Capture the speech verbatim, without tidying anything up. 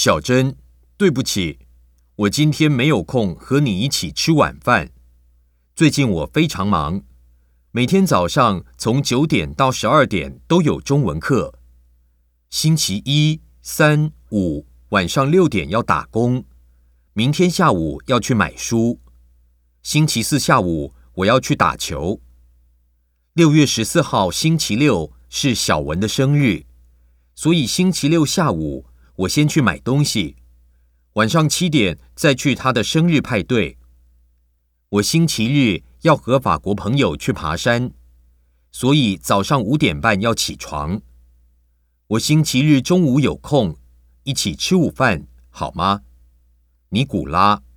小珍，对不起，我今天没有空和你一起吃晚饭。最近我非常忙，每天早上从九点到十二点都有中文课。星期一、三、五晚上六点要打工，明天下午要去买书。星期四下午我要去打球。六月十四号星期六是小文的生日，所以星期六下午我先去买东西，晚上七点再去他的生日派对。我星期日要和法国朋友去爬山，所以早上五点半要起床。我星期日中午有空，一起吃午饭，好吗？尼古拉。